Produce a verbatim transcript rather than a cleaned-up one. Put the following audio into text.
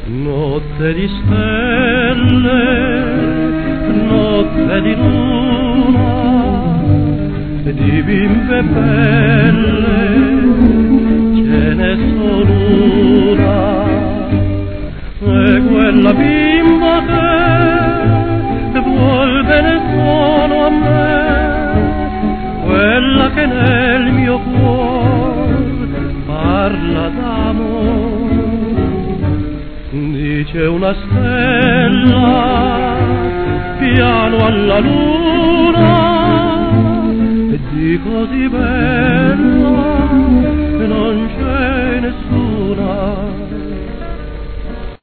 Notte di stelle, notte di luna, di bimbe belle, ce ne sono una, e quella bimba che vuol bene solo a me, quella che nel mio cuore parla d'amore. Dice una stella piano alla luna, e di così bella non c'è nessuna.